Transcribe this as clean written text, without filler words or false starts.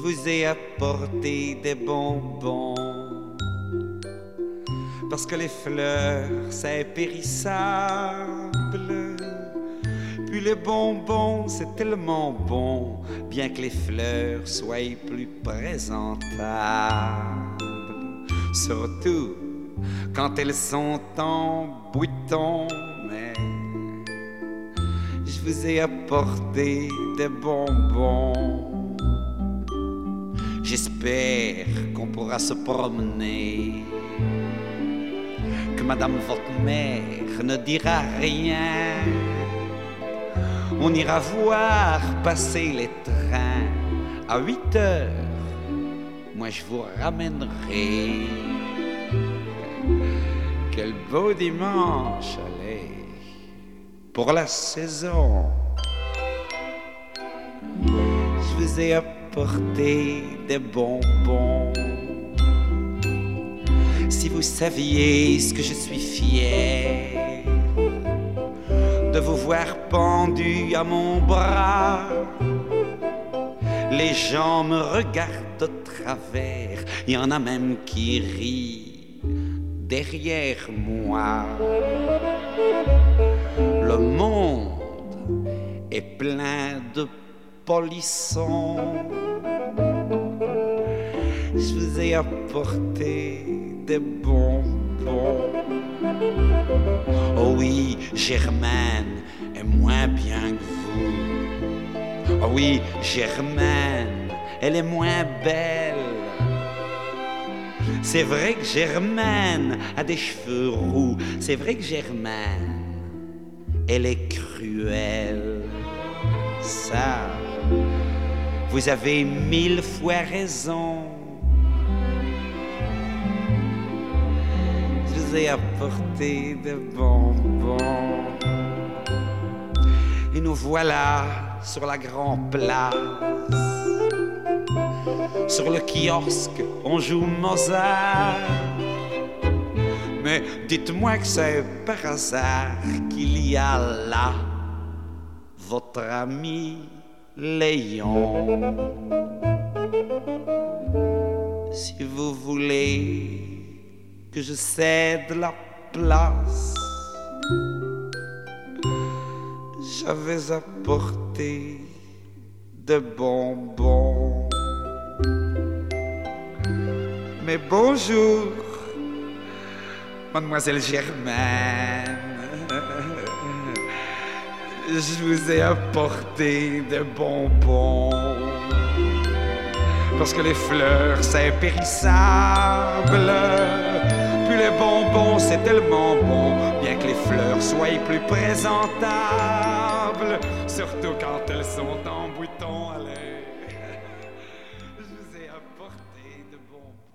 vous ai apporté des bonbons. Parce que les fleurs, c'est périssable. Puis les bonbons, c'est tellement bon, bien que les fleurs soient plus présentables. Surtout quand elles sont en bouton. Mais je vous ai apporté des bonbons. J'espère qu'on pourra se promener, que madame votre mère ne dira rien. On ira voir passer les trains à 8 heures. Moi je vous ramènerai. Quel beau dimanche, allez, pour la saison. Je vous ai apporté des bonbons. Si vous saviez ce que je suis fier de vous voir pendu à mon bras. Les gens me regardent de travers, il y en a même qui rient derrière moi. Le monde est plein de polissons. Je vous ai apporté des bonbons. Oh oui, Germaine est moins bien que vous. Oh oui, Germaine, elle est moins belle. C'est vrai que Germaine a des cheveux roux. C'est vrai que Germaine, elle est cruelle. Ça, vous avez 1000 fois raison. Je vous ai apporté de bonbons. Et nous voilà sur la grande place. Sur le kiosque, on joue Mozart. Mais dites-moi que c'est par hasard qu'il y a là votre ami Léon. Si vous voulez que je cède la place, j'avais apporté de bonbons. Mais bonjour, mademoiselle Germaine. Je vous ai apporté des bonbons. Parce que les fleurs, c'est périssable. Puis les bonbons, c'est tellement bon, bien que les fleurs soient plus présentables. Surtout quand elles sont en bouton, allez. Je vous ai apporté de bonbons.